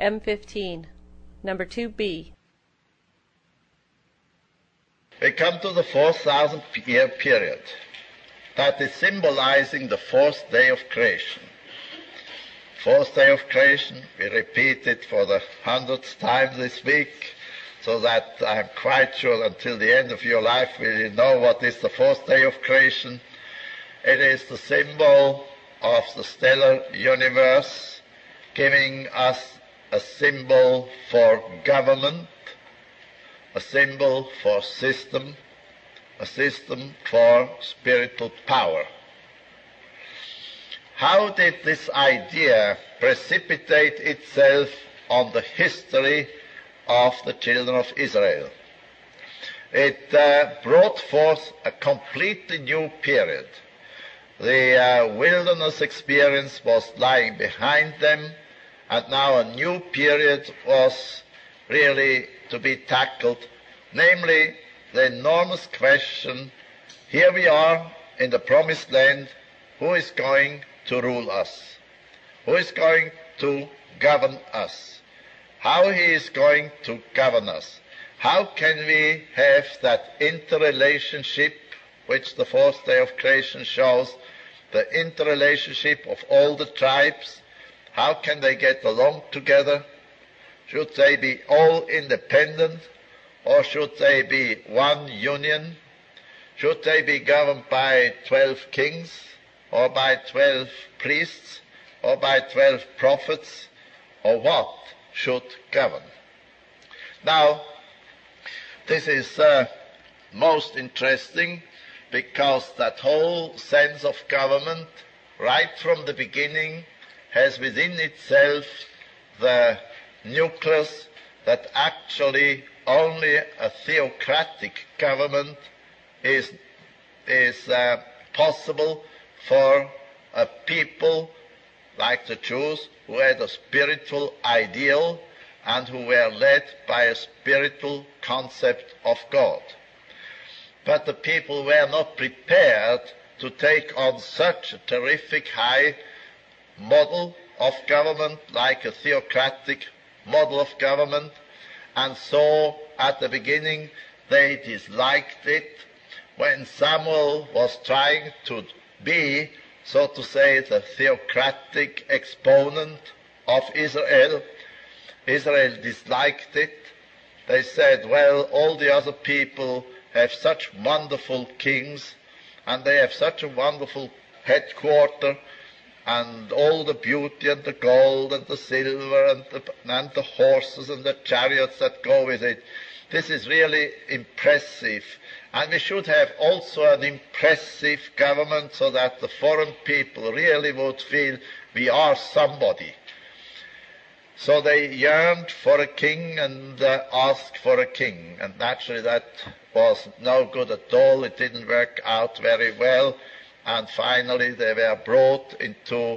M15, number 2B. We come to the 4,000-year period that is symbolizing the fourth day of creation. Fourth day of creation, we repeat it for the 100th time this week, so that I'm quite sure until the end of your life will you know what is the fourth day of creation. It is the symbol of the stellar universe, giving us a symbol for government, a symbol for system, a system for spiritual power. How did this idea precipitate itself on the history of the children of Israel? It brought forth a completely new period. The wilderness experience was lying behind them, and now a new period was really to be tackled, namely the enormous question, here we are in the promised land, who is going to rule us? Who is going to govern us? How he is going to govern us? How can we have that interrelationship which the fourth day of creation shows, the interrelationship of all the tribes? How can they get along together? Should they be all independent, or should they be one union? Should they be governed by 12 kings, or by 12 priests, or by 12 prophets, or what should govern? Now, this is most interesting, because that whole sense of government, right from the beginning, has within itself the nucleus that actually only a theocratic government is possible for a people like the Jews, who had a spiritual ideal and who were led by a spiritual concept of God. But the people were not prepared to take on such a terrific high model of government, like a theocratic model of government, and so at the beginning they disliked it. When Samuel was trying to be, so to say, the theocratic exponent of Israel, Israel disliked it. They said, well, all the other people have such wonderful kings, and they have such a wonderful headquarter, and all the beauty and the gold and the silver and the horses and the chariots that go with it. This is really impressive. And we should have also an impressive government so that the foreign people really would feel we are somebody. So they yearned for a king and asked for a king. And naturally that was no good at all. It didn't work out very well. And finally they were brought into,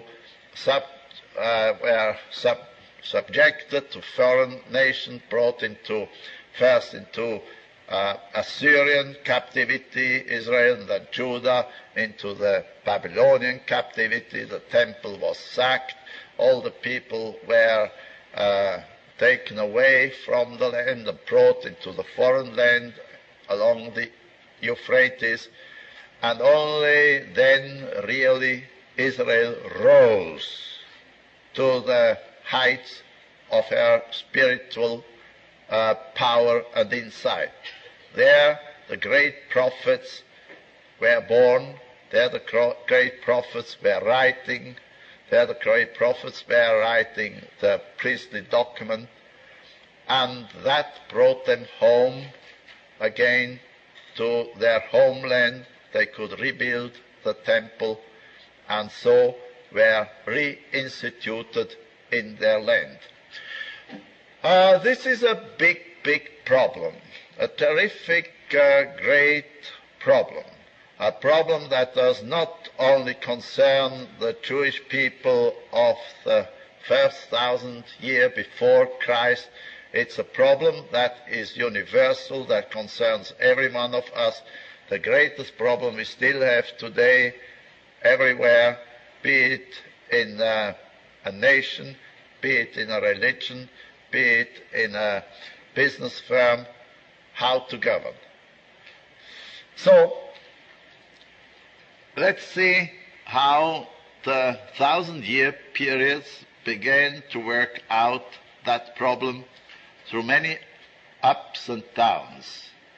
subjected to foreign nations, brought into, first into Assyrian captivity, Israel, and then Judah, into the Babylonian captivity. The temple was sacked. All the people were taken away from the land and brought into the foreign land along the Euphrates. And only then really Israel rose to the heights of her spiritual power and insight. There the great prophets were born. There the great prophets were writing. There the great prophets were writing the priestly document. And that brought them home again to their homeland. They could rebuild the temple, and so were reinstituted in their land. This is a big problem, a terrific, great problem, a problem that does not only concern the Jewish people of the first 1,000 years before Christ. It's a problem that is universal, that concerns every one of us. The greatest problem we still have today everywhere, be it in a nation, be it in a religion, be it in a business firm, how to govern. So, let's see how the 1,000-year periods began to work out that problem through many ups and downs.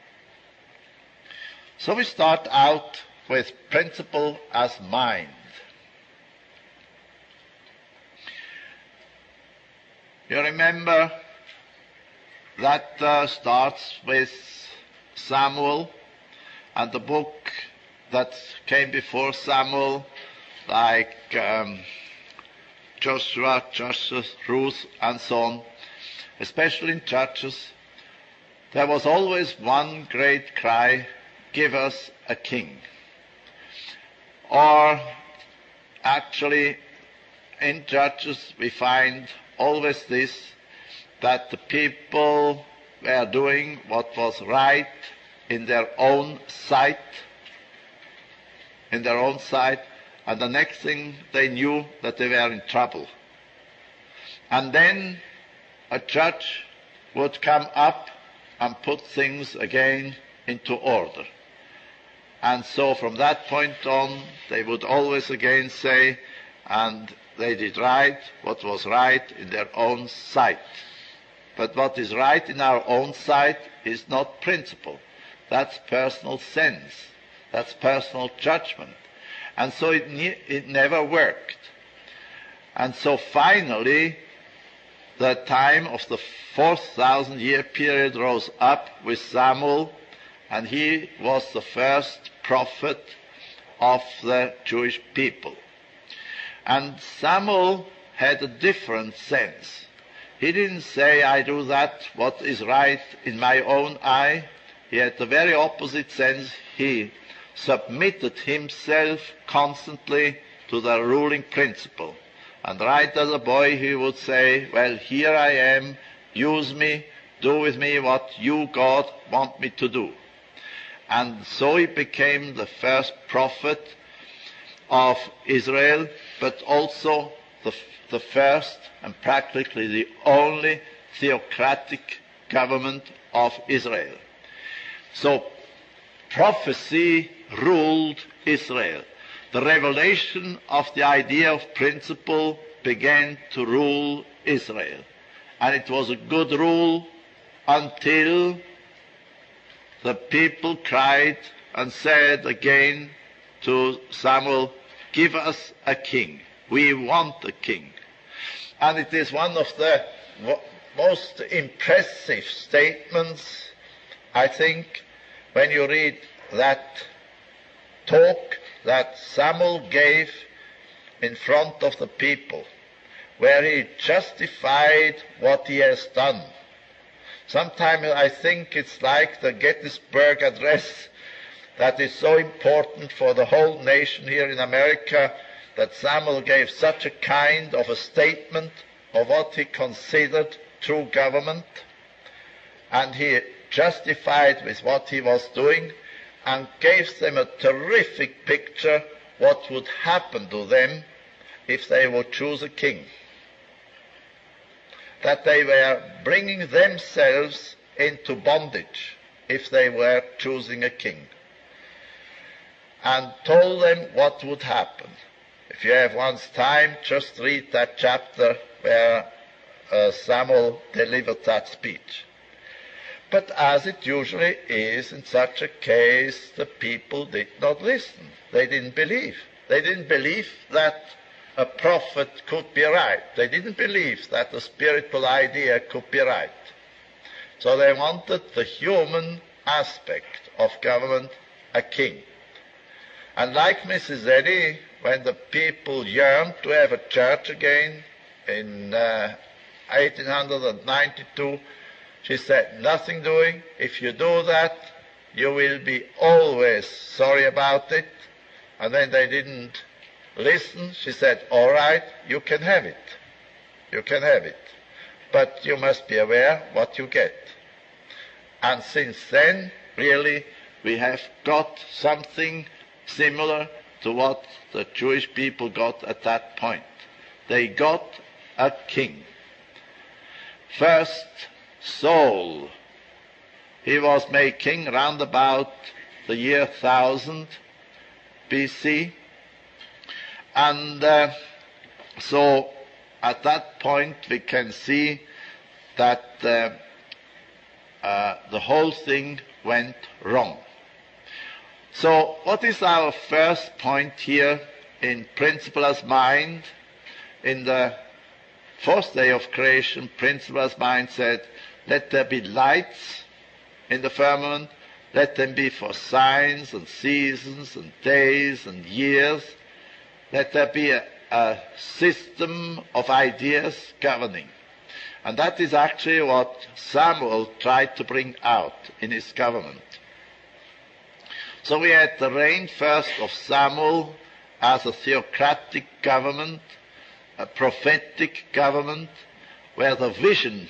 So we start out with principle as mind. You remember that starts with Samuel and the book that came before Samuel, like Joshua, Ruth, and so on, especially in churches. There was always one great cry, give us a king. Or actually in churches we find always this, that the people were doing what was right in their own sight, and the next thing they knew that they were in trouble. And then a judge would come up and put things again into order. And so from that point on, they would always again say, and they did right what was right in their own sight. But what is right in our own sight is not principle. That's personal sense. That's personal judgment. And so it never worked. And so finally, the time of the 4,000-year period rose up with Samuel, and he was the first prophet of the Jewish people. And Samuel had a different sense. He didn't say, I do that what is right in my own eye. He had the very opposite sense. He submitted himself constantly to the ruling principle. And right as a boy he would say, well, here I am, use me, do with me what you, God, want me to do. And so he became the first prophet of Israel, but also the first and practically the only theocratic government of Israel. So prophecy ruled Israel. The revelation of the idea of principle began to rule Israel. And it was a good rule until the people cried and said again to Samuel, give us a king. We want a king. And it is one of the most impressive statements, I think, when you read that talk that Samuel gave in front of the people, where he justified what he has done. Sometimes I think it's like the Gettysburg Address that is so important for the whole nation here in America, that Samuel gave such a kind of a statement of what he considered true government, and he justified with what he was doing and gave them a terrific picture what would happen to them if they would choose a king. That they were bringing themselves into bondage if they were choosing a king, and told them what would happen. If you have once time, just read that chapter where Samuel delivered that speech. But as it usually is in such a case, the people did not listen. They didn't believe. They didn't believe that a prophet could be right. They didn't believe that a spiritual idea could be right. So they wanted the human aspect of government, a king. And like Mrs. Eddy, when the people yearned to have a church again in 1892, she said, nothing doing. If you do that, you will be always sorry about it. And then they didn't listen. She said, all right, you can have it. You can have it. But you must be aware what you get. And since then, really, we have got something similar to what the Jewish people got at that point. They got a king. first Saul. He was made king round about the year 1000 BC. And so at that point we can see that the whole thing went wrong. So what is our first point here in Principle as Mind? In the fourth day of creation, Principle as Mind said, let there be lights in the firmament, let them be for signs and seasons and days and years. Let there be a system of ideas governing. And that is actually what Samuel tried to bring out in his government. So we had the reign first of Samuel as a theocratic government, a prophetic government, where the vision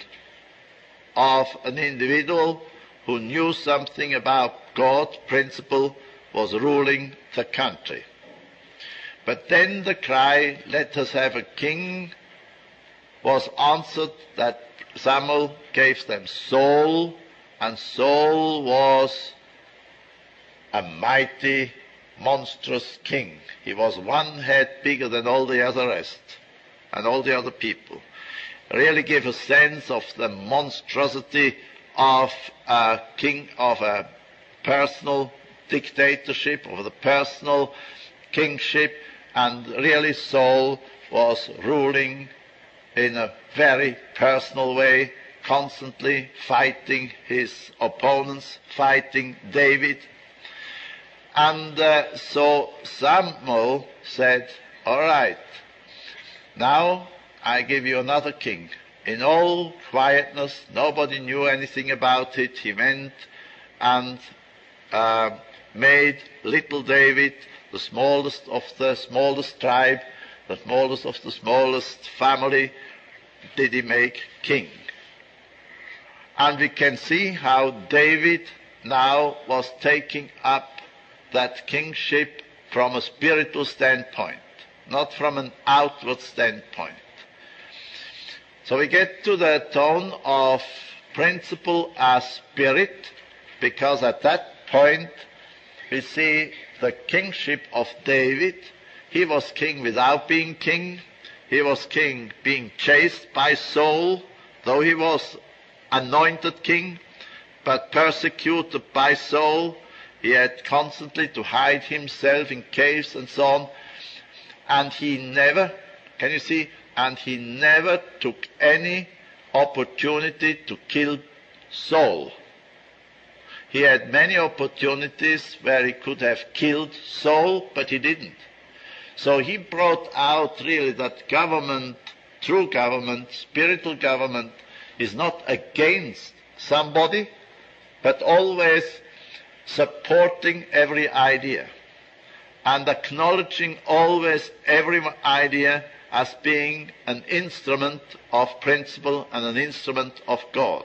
of an individual who knew something about God's principle was ruling the country. But then the cry, let us have a king, was answered that Samuel gave them Saul, and Saul was a mighty, monstrous king. He was one head bigger than all the other rest and all the other people. Really gave a sense of the monstrosity of a king, of a personal dictatorship, of the personal kingship, and really Saul was ruling in a very personal way, constantly fighting his opponents, fighting David. And so Samuel said, all right, now I give you another king. In all quietness, nobody knew anything about it. He went and made little David the smallest of the smallest tribe, the smallest of the smallest family, did he make king. And we can see how David now was taking up that kingship from a spiritual standpoint, not from an outward standpoint. So we get to the tone of principle as spirit, because at that point we see the kingship of David. He was king without being king. He was king being chased by Saul, though he was anointed king, but persecuted by Saul. He had constantly to hide himself in caves and so on. And he never, can you see, and he never took any opportunity to kill Saul. He had many opportunities where he could have killed Saul, but he didn't. So he brought out really that government, true government, spiritual government, is not against somebody, but always supporting every idea and acknowledging always every idea as being an instrument of principle and an instrument of God.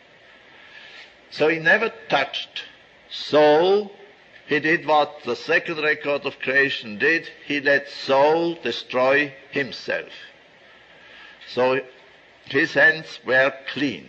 So he never touched Saul. He did what the second record of creation did. He let Saul destroy himself. So his hands were clean.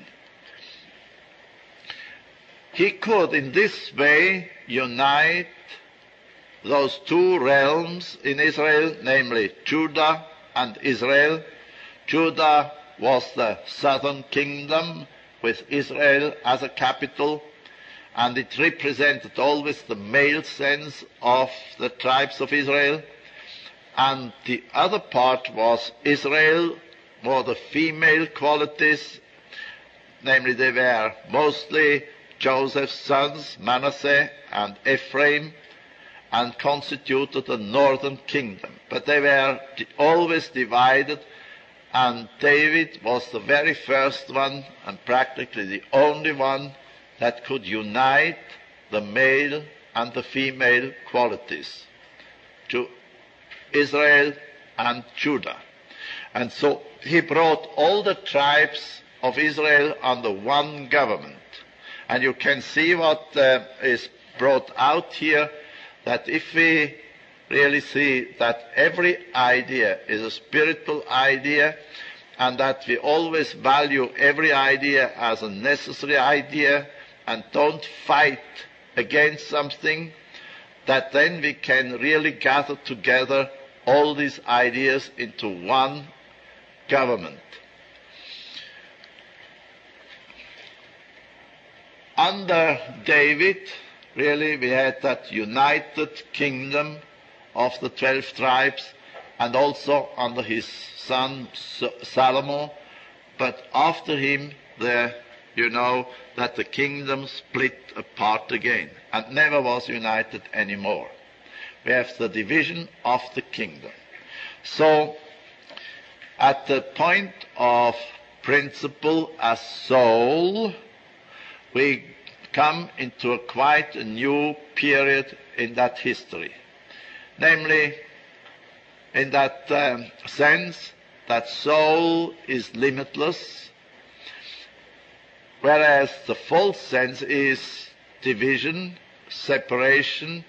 He could in this way unite those two realms in Israel, namely Judah and Israel. Judah was the southern kingdom with Israel as a capital, and it represented always the male sense of the tribes of Israel. And the other part was Israel, more the female qualities, namely they were mostly Joseph's sons, Manasseh and Ephraim, and constituted the northern kingdom. But they were always divided, and David was the very first one and practically the only one that could unite the male and the female qualities to Israel and Judah. And so he brought all the tribes of Israel under one government. And you can see what is brought out here, that if we really see that every idea is a spiritual idea, and that we always value every idea as a necessary idea and don't fight against something, that then we can really gather together all these ideas into one government. Under David, really, we had that united kingdom of the 12 tribes, and also under his son Solomon. But after him, you know that the kingdom split apart again and never was united anymore. We have the division of the kingdom. So, at the point of principle as soul, we come into quite a new period in that history. Namely, in that sense that soul is limitless, whereas the false sense is division, separation,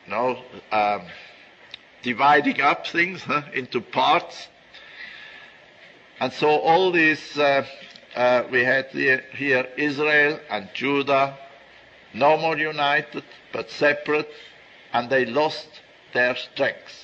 dividing up things into parts. And so all these, we had here Israel and Judah, no more united, but separate, and they lost their strength.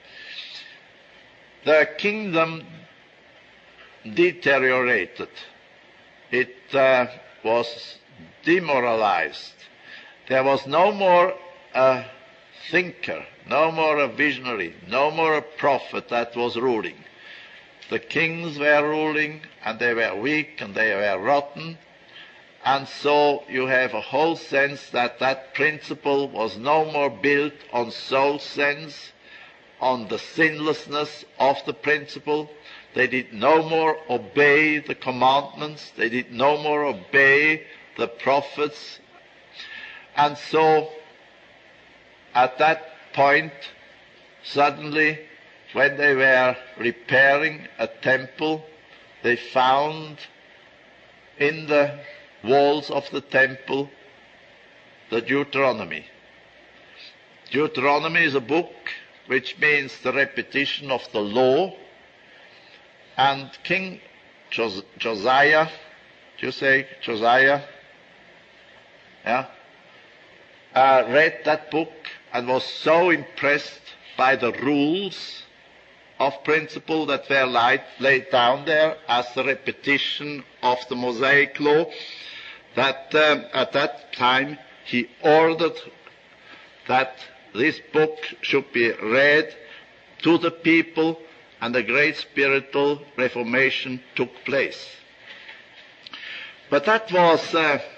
The kingdom deteriorated. It was demoralized. There was no more a thinker, no more a visionary, no more a prophet that was ruling. The kings were ruling, and they were weak, and they were rotten. And so you have a whole sense that that principle was no more built on soul sense, on the sinlessness of the principle. They did no more obey the commandments. They did no more obey the prophets. And so, at that point, suddenly, when they were repairing a temple, they found in the walls of the temple the Deuteronomy. Deuteronomy is a book which means the repetition of the law. And King Josiah, do you say Josiah? Yeah? Read that book and was so impressed by the rules of principle that were laid down there as the repetition of the Mosaic law, that at that time he ordered that this book should be read to the people, and a great spiritual reformation took place. But that was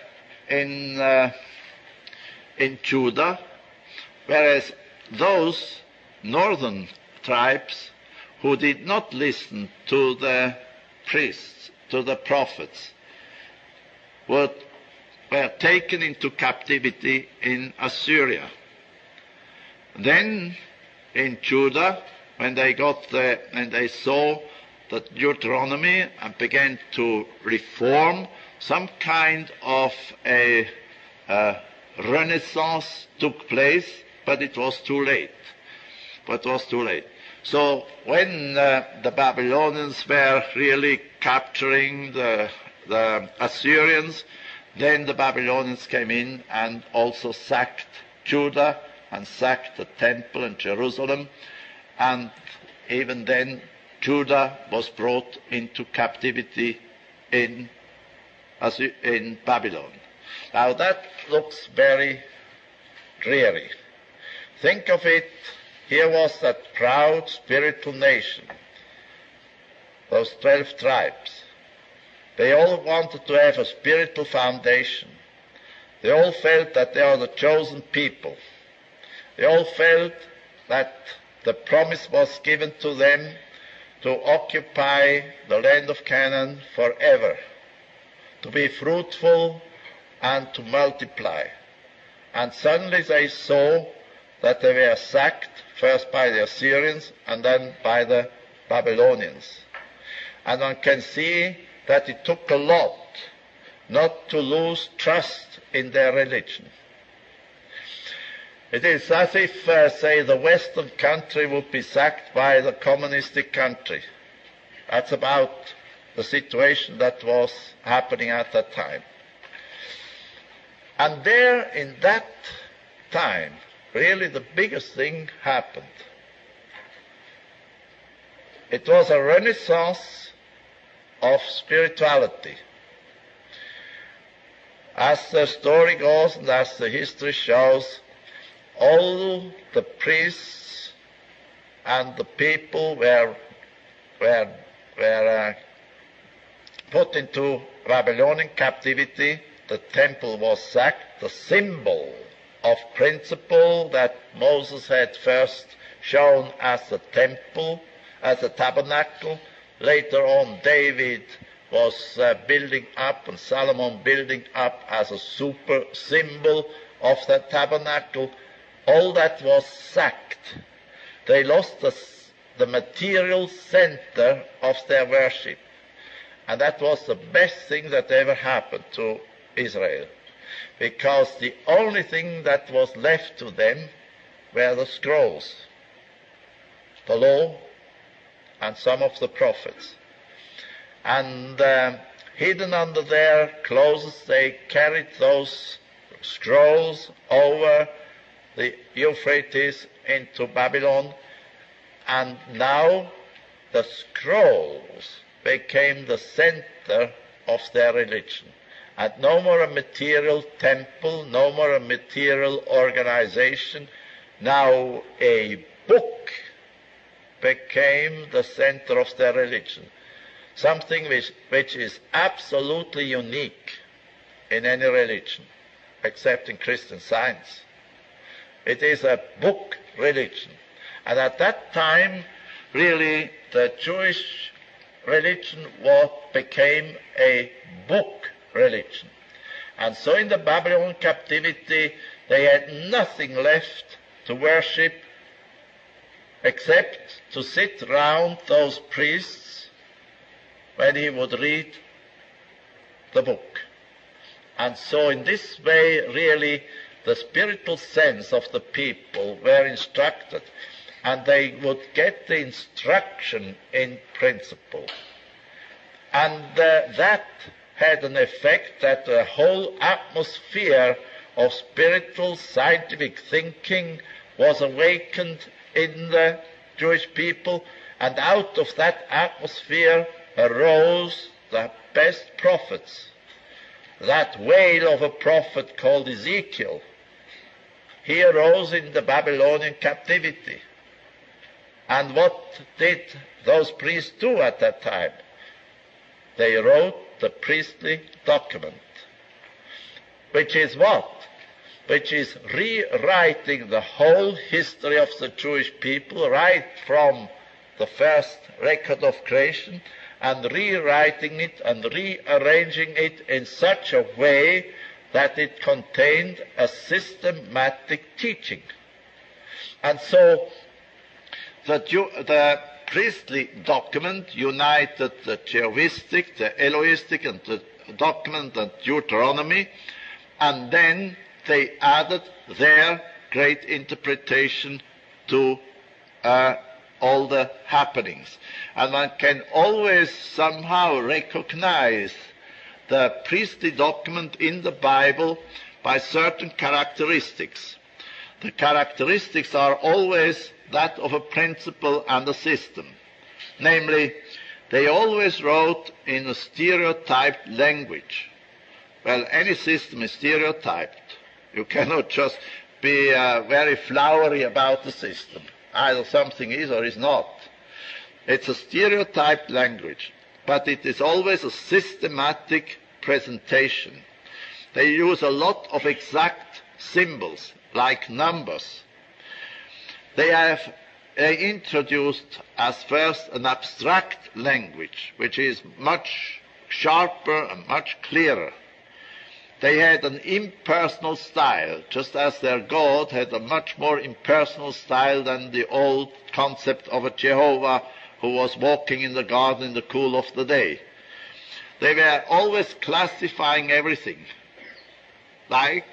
in Judah, whereas those northern tribes who did not listen to the priests, to the prophets, were taken into captivity in Assyria. Then in Judah, when they saw the Deuteronomy and began to reform, some kind of a renaissance took place, but it was too late. So when the Babylonians were really capturing the Assyrians, then the Babylonians came in and also sacked Judah and sacked the temple in Jerusalem, and even then Judah was brought into captivity in Babylon. Now that looks very dreary. Think of it, here was that proud spiritual nation, those 12 tribes. They all wanted to have a spiritual foundation. They all felt that they are the chosen people. They all felt that the promise was given to them to occupy the land of Canaan forever, to be fruitful and to multiply. And suddenly they saw that they were sacked, first by the Assyrians and then by the Babylonians. And one can see that it took a lot not to lose trust in their religion. It is as if, say, the Western country would be sacked by the communistic country. That's about the situation that was happening at that time. And there, in that time, really the biggest thing happened. It was a renaissance of spirituality. As the story goes and as the history shows, all the priests and the people were put into Babylonian captivity. The temple was sacked, the symbol of principle that Moses had first shown as the temple, as a tabernacle. Later on, David was building up, and Solomon building up as a super symbol of that tabernacle. All that was sacked. They lost the material center of their worship. And that was the best thing that ever happened to Israel, because the only thing that was left to them were the scrolls, the law, and some of the prophets. And hidden under their clothes, they carried those scrolls over the Euphrates into Babylon, and now the scrolls became the center of their religion. And no more a material temple, no more a material organization. Now a book became the center of their religion. Something which is absolutely unique in any religion, except in Christian Science. It is a book religion. And at that time, really, the Jewish religion became a book religion. And so in the Babylonian captivity, they had nothing left to worship except to sit round those priests when he would read the book. And so in this way, really, the spiritual sense of the people were instructed, and they would get the instruction in principle. And that had an effect that the whole atmosphere of spiritual scientific thinking was awakened in the Jewish people, and out of that atmosphere arose the best prophets. That whale of a prophet called Ezekiel, he arose in the Babylonian captivity. And what did those priests do at that time? They wrote the priestly document, which is what? Which is rewriting the whole history of the Jewish people, right from the first record of creation, and rewriting it and rearranging it in such a way that it contained a systematic teaching. And so the priestly document united the Jehovistic, the Elohistic, and the document and Deuteronomy, and then they added their great interpretation to all the happenings. And one can always somehow recognize the priestly document in the Bible by certain characteristics. The characteristics are always that of a principle and a system. Namely, they always wrote in a stereotyped language. Well, any system is stereotyped. You cannot just be very flowery about the system. Either something is or is not. It's a stereotyped language, but it is always a systematic presentation. They use a lot of exact symbols, like numbers. They introduced as first an abstract language, which is much sharper and much clearer. They had an impersonal style, just as their God had a much more impersonal style than the old concept of a Jehovah who was walking in the garden in the cool of the day. They were always classifying everything, like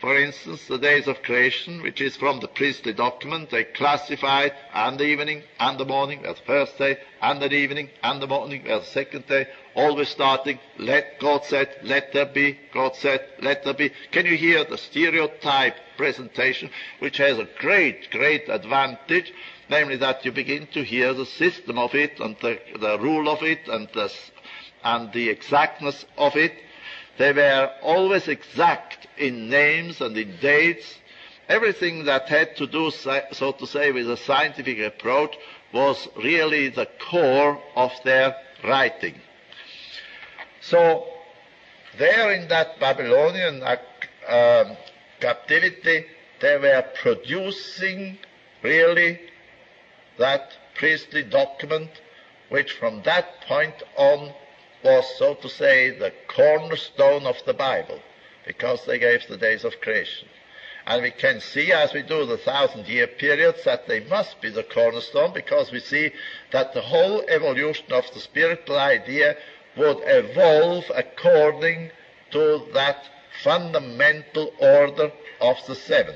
for instance, the days of creation, which is from the priestly document. They classified, and the evening and the morning were the first day, and the evening and the morning were the second day, always starting, let God said, let there be, God said, let there be. Can you hear the stereotype presentation, which has a great, great advantage, namely that you begin to hear the system of it, and the rule of it, and the exactness of it. They were always exact in names and in dates. Everything that had to do, so to say, with a scientific approach was really the core of their writing. So there in that Babylonian captivity, they were producing really that priestly document, which from that point on was, so to say, the cornerstone of the Bible, because they gave the days of creation. And we can see, as we do the 1,000-year periods, that they must be the cornerstone, because we see that the whole evolution of the spiritual idea would evolve according to that fundamental order of the seven.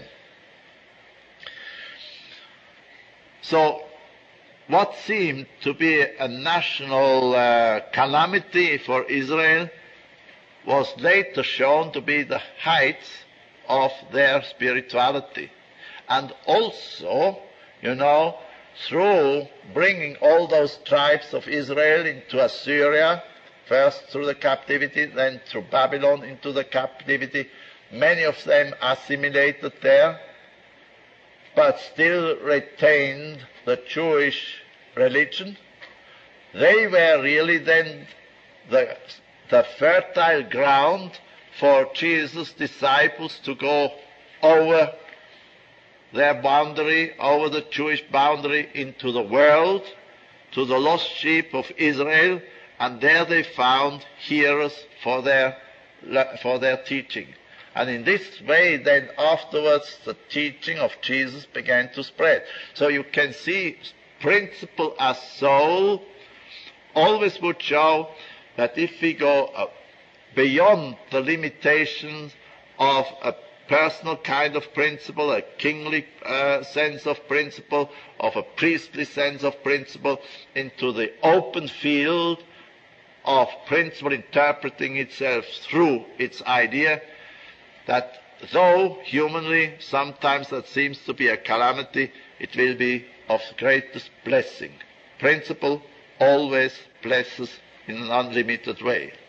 So, what seemed to be a national calamity for Israel was later shown to be the heights of their spirituality. And also, through bringing all those tribes of Israel into Assyria, first through the captivity, then through Babylon into the captivity, many of them assimilated there, but still retained the Jewish religion. They were really then the fertile ground for Jesus' disciples to go over their boundary, over the Jewish boundary, into the world, to the lost sheep of Israel, and there they found hearers for their teaching. And in this way, then afterwards, the teaching of Jesus began to spread. So you can see principle as soul always would show that if we go beyond the limitations of a personal kind of principle, a kingly sense of principle, of a priestly sense of principle, into the open field of principle interpreting itself through its idea, that though humanly sometimes that seems to be a calamity, it will be of greatest blessing. Principle always blesses in an unlimited way.